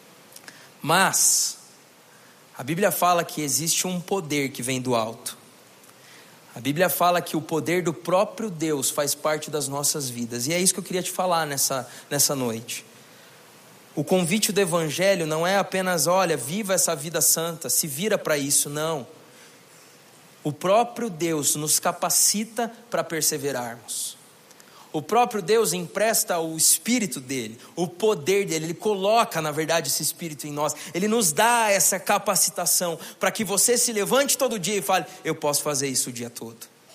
Mas a Bíblia fala que existe um poder que vem do alto. A Bíblia fala que o poder do próprio Deus faz parte das nossas vidas. E é isso que eu queria te falar nessa, nessa noite. O convite do Evangelho não é apenas: olha, viva essa vida santa, se vira para isso. Não. O próprio Deus nos capacita para perseverarmos. O próprio Deus empresta o Espírito dele, o poder dele, ele coloca na verdade esse Espírito em nós, ele nos dá essa capacitação para que você se levante todo dia e fale: eu posso fazer isso o dia todo.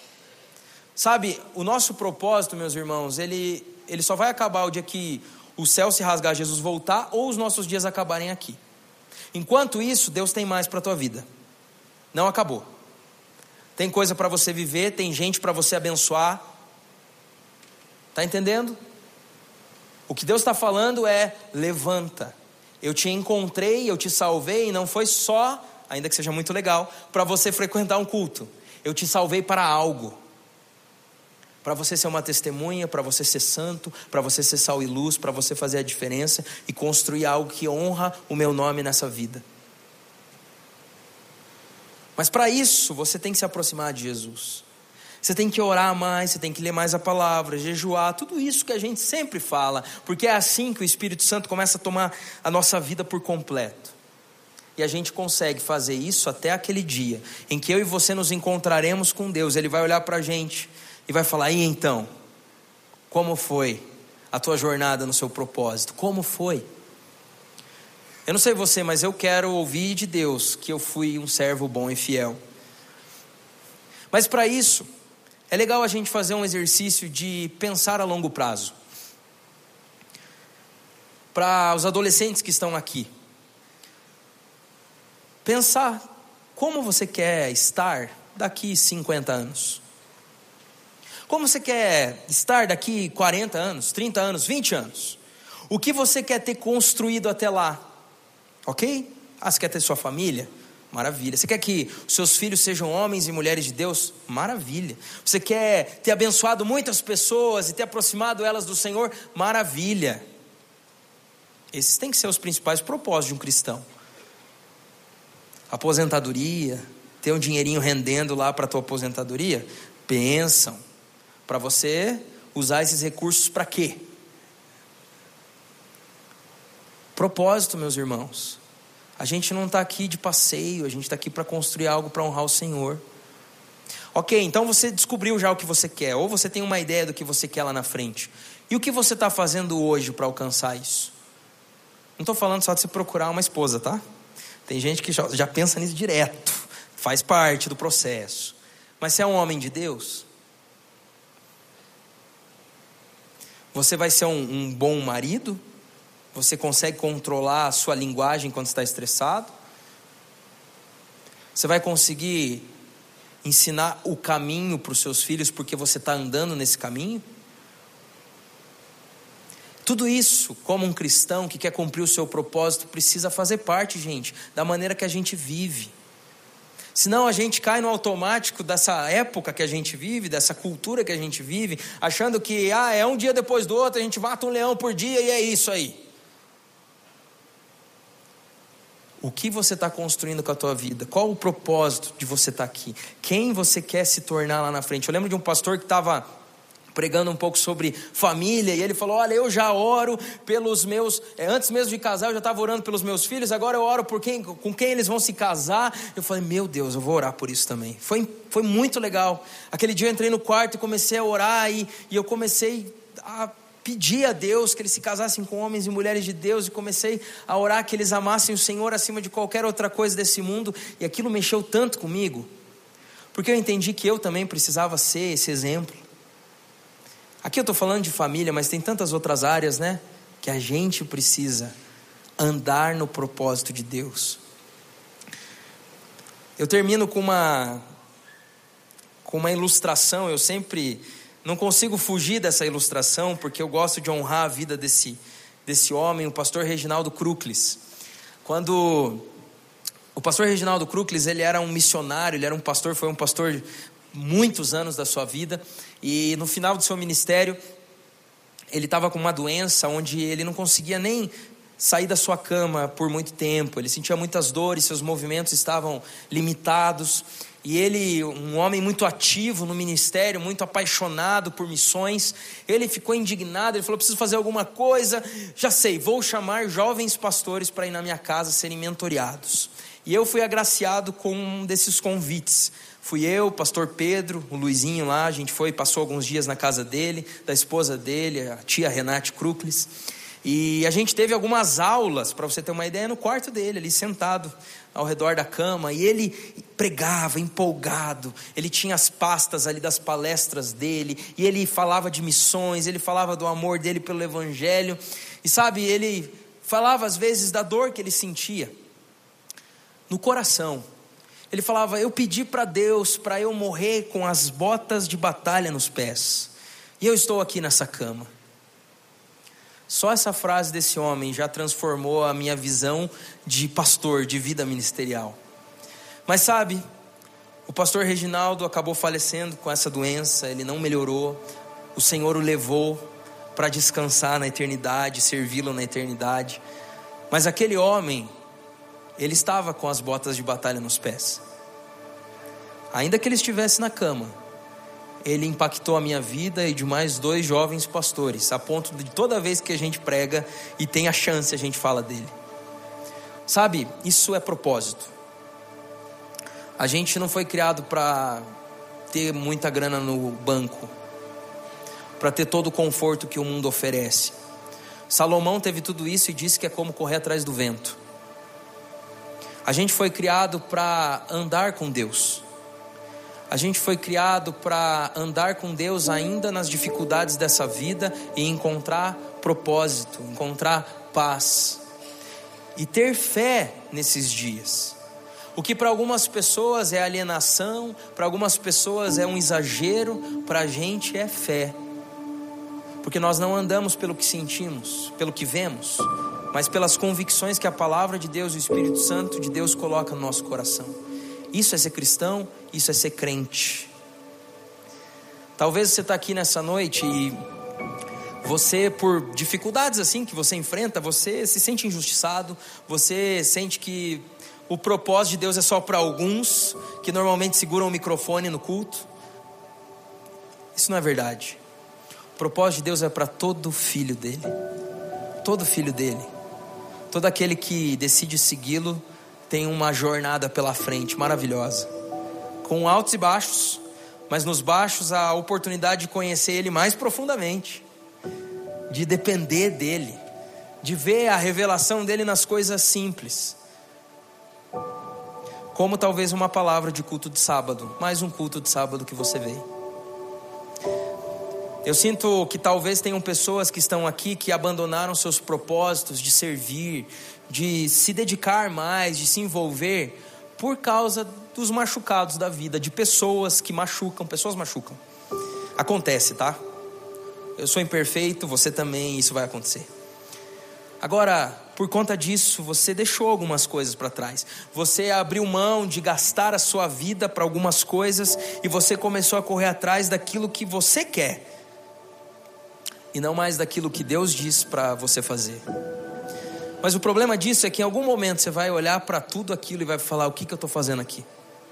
Sabe, o nosso propósito, meus irmãos, ele, ele só vai acabar o dia que o céu se rasgar, Jesus voltar, ou os nossos dias acabarem aqui. Enquanto isso, Deus tem mais para a tua vida, não acabou. Tem coisa para você viver, tem gente para você abençoar. Está entendendo? O que Deus está falando é: levanta. Eu te encontrei, eu te salvei, e não foi só, ainda que seja muito legal, para você frequentar um culto. Eu te salvei para algo. Para você ser uma testemunha, para você ser santo, para você ser sal e luz, para você fazer a diferença e construir algo que honra o meu nome nessa vida. Mas para isso, você tem que se aproximar de Jesus. Você tem que orar mais, você tem que ler mais a palavra, jejuar, tudo isso que a gente sempre fala, porque é assim que o Espírito Santo começa a tomar a nossa vida por completo. E a gente consegue fazer isso até aquele dia em que eu e você nos encontraremos com Deus. Ele vai olhar para a gente e vai falar: e então, como foi a tua jornada no seu propósito? Como foi? Eu não sei você, mas eu quero ouvir de Deus que eu fui um servo bom e fiel. Mas para isso, é legal a gente fazer um exercício de pensar a longo prazo. Para os adolescentes que estão aqui, pensar como você quer estar daqui cinquenta anos. Como você quer estar daqui quarenta anos, trinta anos, vinte anos. O que você quer ter construído até lá? Ok? Ah, você quer ter sua família? Maravilha. Você quer que os seus filhos sejam homens e mulheres de Deus? Maravilha. Você quer ter abençoado muitas pessoas e ter aproximado elas do Senhor? Maravilha. Esses têm que ser os principais propósitos de um cristão. Aposentadoria, ter um dinheirinho rendendo lá para a tua aposentadoria? Bênção. Para você usar esses recursos para quê? Propósito, meus irmãos. A gente não está aqui de passeio, a gente está aqui para construir algo para honrar o Senhor. Ok, então você descobriu já o que você quer, ou você tem uma ideia do que você quer lá na frente. E o que você está fazendo hoje para alcançar isso? Não estou falando só de você procurar uma esposa, tá? Tem gente que já, já pensa nisso direto, faz parte do processo. Mas você é um homem de Deus? Você vai ser um, um bom marido? Você consegue controlar a sua linguagem quando está estressado? Você vai conseguir ensinar o caminho para os seus filhos porque você está andando nesse caminho? Tudo isso, como um cristão que quer cumprir o seu propósito, precisa fazer parte, gente, da maneira que a gente vive. Senão a gente cai no automático dessa época que a gente vive, dessa cultura que a gente vive, achando que ah, é um dia depois do outro, a gente mata um leão por dia e é isso aí. O que você está construindo com a tua vida? Qual o propósito de você estar aqui? Quem você quer se tornar lá na frente? Eu lembro de um pastor que estava pregando um pouco sobre família, e ele falou: olha, eu já oro pelos meus, é, antes mesmo de casar eu já estava orando pelos meus filhos, agora eu oro por quem, com quem eles vão se casar. Eu falei: meu Deus, eu vou orar por isso também. Foi, foi muito legal. Aquele dia eu entrei no quarto e comecei a orar, e, e eu comecei a pedir a Deus que eles se casassem com homens e mulheres de Deus, e comecei a orar que eles amassem o Senhor acima de qualquer outra coisa desse mundo, e aquilo mexeu tanto comigo, porque eu entendi que eu também precisava ser esse exemplo. Aqui eu estou falando de família, mas tem tantas outras áreas, né? Que a gente precisa andar no propósito de Deus. Eu termino com uma, com uma ilustração. Eu sempre não consigo fugir dessa ilustração, porque eu gosto de honrar a vida desse, desse homem, o pastor Reginaldo Kruklis. Quando o pastor Reginaldo Kruklis, ele era um missionário, ele era um pastor, foi um pastor muitos anos da sua vida, e no final do seu ministério ele estava com uma doença onde ele não conseguia nem sair da sua cama por muito tempo, ele sentia muitas dores, seus movimentos estavam limitados, e ele, um homem muito ativo no ministério, muito apaixonado por missões, ele ficou indignado, ele falou: preciso fazer alguma coisa, já sei, vou chamar jovens pastores para ir na minha casa serem mentoreados. E eu fui agraciado com um desses convites. Fui eu, o pastor Pedro, o Luizinho lá, a gente foi, passou alguns dias na casa dele, da esposa dele, a tia Renate Kruklis, e a gente teve algumas aulas, para você ter uma ideia, no quarto dele, ali sentado ao redor da cama, e ele pregava empolgado, ele tinha as pastas ali das palestras dele, e ele falava de missões, ele falava do amor dele pelo evangelho, e sabe, ele falava às vezes da dor que ele sentia no coração. ele falava: eu pedi para Deus para eu morrer com as botas de batalha nos pés, e eu estou aqui nessa cama. Só essa frase desse homem já transformou a minha visão de pastor, de vida ministerial. Mas sabe, o pastor Reginaldo acabou falecendo com essa doença, ele não melhorou. O Senhor o levou para descansar na eternidade, servi-lo na eternidade. Mas aquele homem, ele estava com as botas de batalha nos pés. Ainda que ele estivesse na cama, ele impactou a minha vida e de mais dois jovens pastores, a ponto de toda vez que a gente prega e tem a chance, a gente fala dele. Sabe, isso é propósito. A gente não foi criado para ter muita grana no banco, para ter todo o conforto que o mundo oferece. Salomão teve tudo isso e disse que é como correr atrás do vento. A gente foi criado para andar com Deus. A gente foi criado para andar com Deus ainda nas dificuldades dessa vida e encontrar propósito, encontrar paz e ter fé nesses dias. O que para algumas pessoas é alienação, para algumas pessoas é um exagero, para a gente é fé. Porque nós não andamos pelo que sentimos, pelo que vemos, mas pelas convicções que a palavra de Deus e o Espírito Santo de Deus coloca no nosso coração. Isso é ser cristão, isso é ser crente. Talvez você está aqui nessa noite e você, por dificuldades assim que você enfrenta, você se sente injustiçado, você sente que o propósito de Deus é só para alguns, que normalmente seguram o microfone no culto. Isso não é verdade. O propósito de Deus é para todo filho dele. Todo filho dele. Todo aquele que decide segui-lo tem uma jornada pela frente maravilhosa, com altos e baixos, mas nos baixos a oportunidade de conhecer ele mais profundamente, de depender dele, de ver a revelação dele nas coisas simples, como talvez uma palavra de culto de sábado, mais um culto de sábado que você veio. Eu sinto que talvez tenham pessoas que estão aqui que abandonaram seus propósitos de servir, de se dedicar mais, de se envolver, por causa dos machucados da vida, de pessoas que machucam, pessoas machucam. Acontece, tá? Eu sou imperfeito, você também, isso vai acontecer. Agora, por conta disso, você deixou algumas coisas para trás. Você abriu mão de gastar a sua vida para algumas coisas e você começou a correr atrás daquilo que você quer e não mais daquilo que Deus diz para você fazer. Mas o problema disso é que em algum momento você vai olhar para tudo aquilo e vai falar: o que, que eu estou fazendo aqui?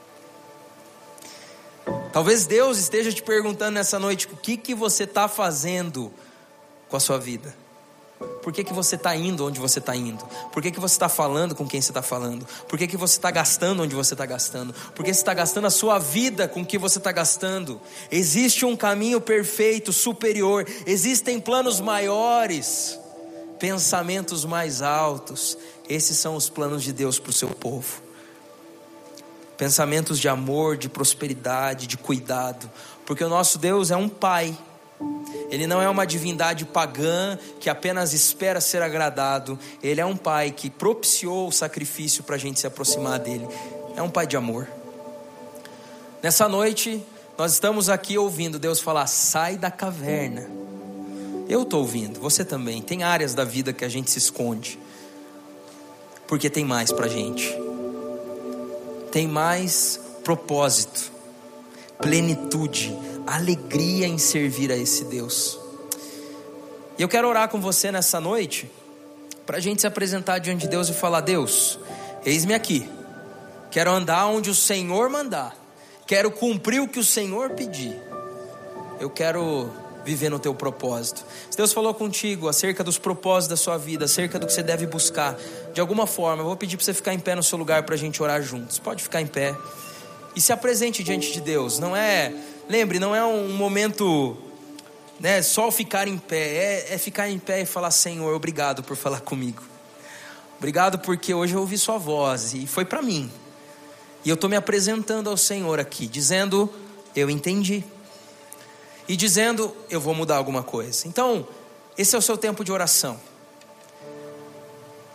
Talvez Deus esteja te perguntando nessa noite: o que, que você está fazendo com a sua vida? Por que, que você está indo onde você está indo? Por que, que você está falando com quem você está falando? Por que, que você está gastando onde você está gastando? Por que você está gastando a sua vida com o que você está gastando? Existe um caminho perfeito, superior. Existem planos maiores, pensamentos mais altos. Esses são os planos de Deus para o seu povo. Pensamentos de amor, de prosperidade, de cuidado. Porque o nosso Deus é um pai. Ele não é uma divindade pagã que apenas espera ser agradado. Ele é um pai que propiciou o sacrifício para a gente se aproximar dele. É um pai de amor. Nessa noite nós estamos aqui ouvindo Deus falar: sai da caverna. Eu estou ouvindo, você também. Tem áreas da vida que a gente se esconde, porque tem mais para a gente. Tem mais propósito, plenitude, alegria em servir a esse Deus. E eu quero orar com você nessa noite, para a gente se apresentar diante de Deus e falar: Deus, eis-me aqui, quero andar onde o Senhor mandar, quero cumprir o que o Senhor pedir, eu quero viver no teu propósito. Se Deus falou contigo acerca dos propósitos da sua vida, acerca do que você deve buscar, de alguma forma, eu vou pedir para você ficar em pé no seu lugar para a gente orar juntos. Pode ficar em pé e se apresente diante de Deus. Não é, lembre, não é um momento, né, só ficar em pé, é, é ficar em pé e falar: Senhor, obrigado por falar comigo. Obrigado porque hoje eu ouvi sua voz e foi para mim. E eu estou me apresentando ao Senhor aqui, dizendo: eu entendi. E dizendo: eu vou mudar alguma coisa. Então, esse é o seu tempo de oração.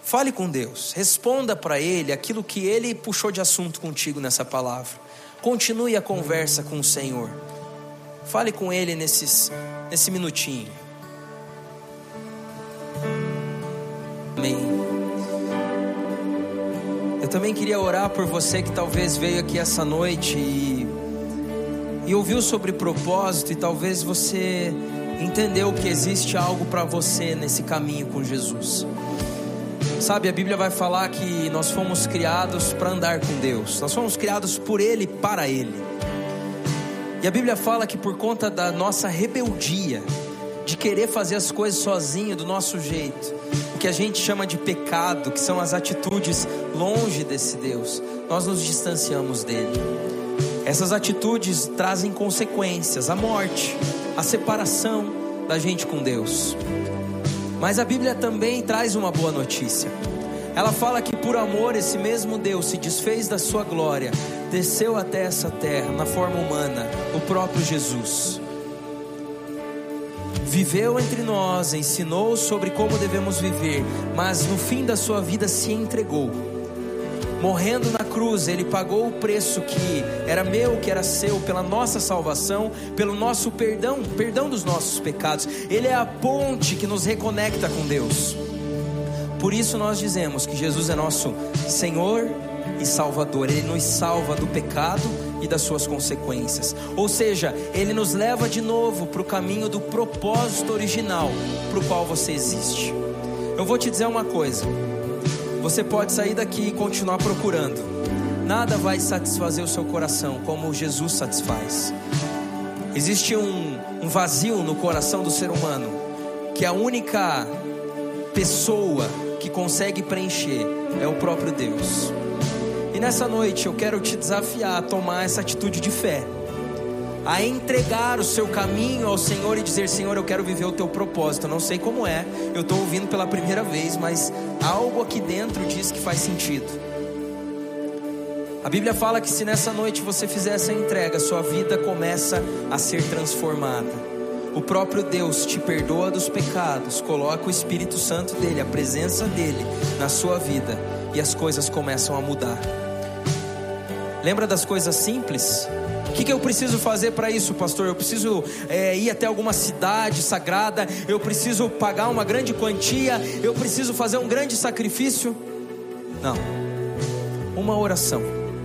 Fale com Deus, responda para Ele aquilo que Ele puxou de assunto contigo nessa palavra. Continue a conversa com o Senhor. Fale com Ele nesses, nesse minutinho. Amém. Eu também queria orar por você que talvez veio aqui essa noite e, e ouviu sobre propósito, e talvez você entendeu que existe algo para você nesse caminho com Jesus. Sabe, a Bíblia vai falar que nós fomos criados para andar com Deus. Nós fomos criados por Ele e para Ele. E a Bíblia fala que por conta da nossa rebeldia, de querer fazer as coisas sozinho, do nosso jeito, o que a gente chama de pecado, que são as atitudes longe desse Deus, nós nos distanciamos dele. Essas atitudes trazem consequências, a morte, a separação da gente com Deus. Mas a Bíblia também traz uma boa notícia. Ela fala que por amor esse mesmo Deus se desfez da sua glória, desceu até essa terra na forma humana, o próprio Jesus. Viveu entre nós, ensinou sobre como devemos viver, mas no fim da sua vida se entregou. Morrendo na cruz, Ele pagou o preço que era meu, que era seu, pela nossa salvação, pelo nosso perdão, perdão dos nossos pecados. Ele é a ponte que nos reconecta com Deus. Por isso nós dizemos que Jesus é nosso Senhor e Salvador. Ele nos salva do pecado e das suas consequências. Ou seja, Ele nos leva de novo para o caminho do propósito original para o qual você existe. Eu vou te dizer uma coisa: você pode sair daqui e continuar procurando, nada vai satisfazer o seu coração como Jesus satisfaz. Existe um, um vazio no coração do ser humano, que a única pessoa que consegue preencher é o próprio Deus. E nessa noite eu quero te desafiar a tomar essa atitude de fé, a entregar o seu caminho ao Senhor e dizer: Senhor, eu quero viver o teu propósito. Eu não sei como é, eu estou ouvindo pela primeira vez, mas algo aqui dentro diz que faz sentido. A Bíblia fala que se nessa noite você fizer essa entrega, sua vida começa a ser transformada. O próprio Deus te perdoa dos pecados, coloca o Espírito Santo dele, a presença dele na sua vida, e as coisas começam a mudar. Lembra das coisas simples? O que, que eu preciso fazer para isso, pastor? Eu preciso é, ir até alguma cidade sagrada? Eu preciso pagar uma grande quantia? Eu preciso fazer um grande sacrifício? Não. Uma oração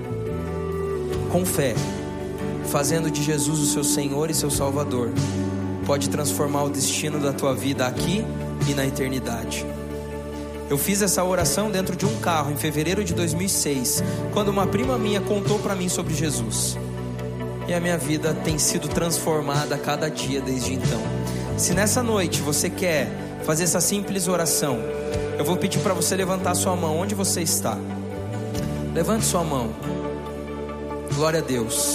com fé, fazendo de Jesus o seu Senhor e seu Salvador, pode transformar o destino da tua vida aqui e na eternidade. Eu fiz essa oração dentro de um carro em fevereiro de dois mil e seis, quando uma prima minha contou para mim sobre Jesus. E a minha vida tem sido transformada a cada dia desde então. Se nessa noite você quer fazer essa simples oração, eu vou pedir para você levantar sua mão onde você está. Levante sua mão. Glória a Deus.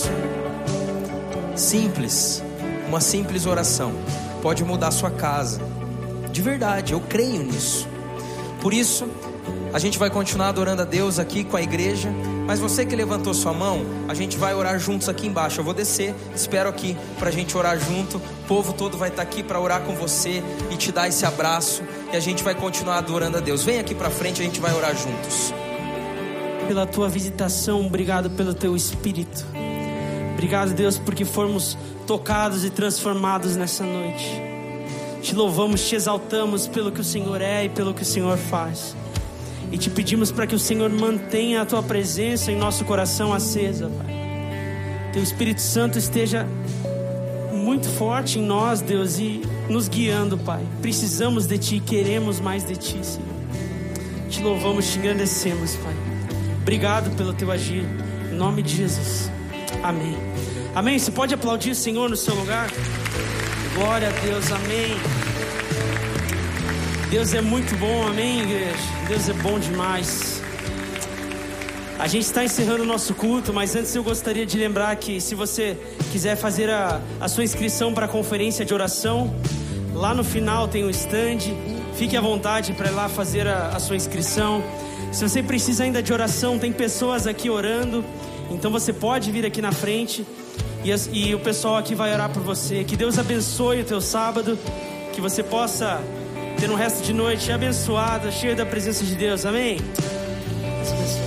Simples, uma simples oração pode mudar sua casa. De verdade, eu creio nisso. Por isso, a gente vai continuar adorando a Deus aqui com a igreja. Mas você que levantou sua mão, a gente vai orar juntos aqui embaixo. Eu vou descer, espero aqui para a gente orar junto. O povo todo vai estar aqui para orar com você e te dar esse abraço. E a gente vai continuar adorando a Deus. Vem aqui para frente, a gente vai orar juntos. Pela tua visitação, obrigado pelo teu Espírito. Obrigado, Deus, porque fomos tocados e transformados nessa noite. Te louvamos, te exaltamos pelo que o Senhor é e pelo que o Senhor faz. E te pedimos para que o Senhor mantenha a tua presença em nosso coração acesa, Pai. Teu Espírito Santo esteja muito forte em nós, Deus, e nos guiando, Pai. Precisamos de Ti, queremos mais de Ti, Senhor. Te louvamos, te engrandecemos, Pai. Obrigado pelo teu agir, em nome de Jesus. Amém. Amém. Você pode aplaudir o Senhor no seu lugar? Glória a Deus, amém. Deus é muito bom, amém, igreja? Deus é bom demais. A gente está encerrando o nosso culto, mas antes eu gostaria de lembrar que se você quiser fazer a, a sua inscrição para a conferência de oração, lá no final tem um stand, fique à vontade para ir lá fazer a, a sua inscrição. Se você precisa ainda de oração, tem pessoas aqui orando, então você pode vir aqui na frente e, as, e o pessoal aqui vai orar por você. Que Deus abençoe o teu sábado, que você possa ter um resto de noite abençoado, cheio da presença de Deus. Amém? Deus abençoe.